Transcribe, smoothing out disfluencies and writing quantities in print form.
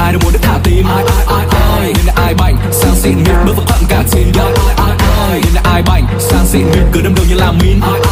ai đâu muốn được thả tim. Nên là ai bảnh sang xịn mịn bước vào khoảng cả tin. Nên là ai bảnh sang xịn mịn cứ đâm đầu như làm min.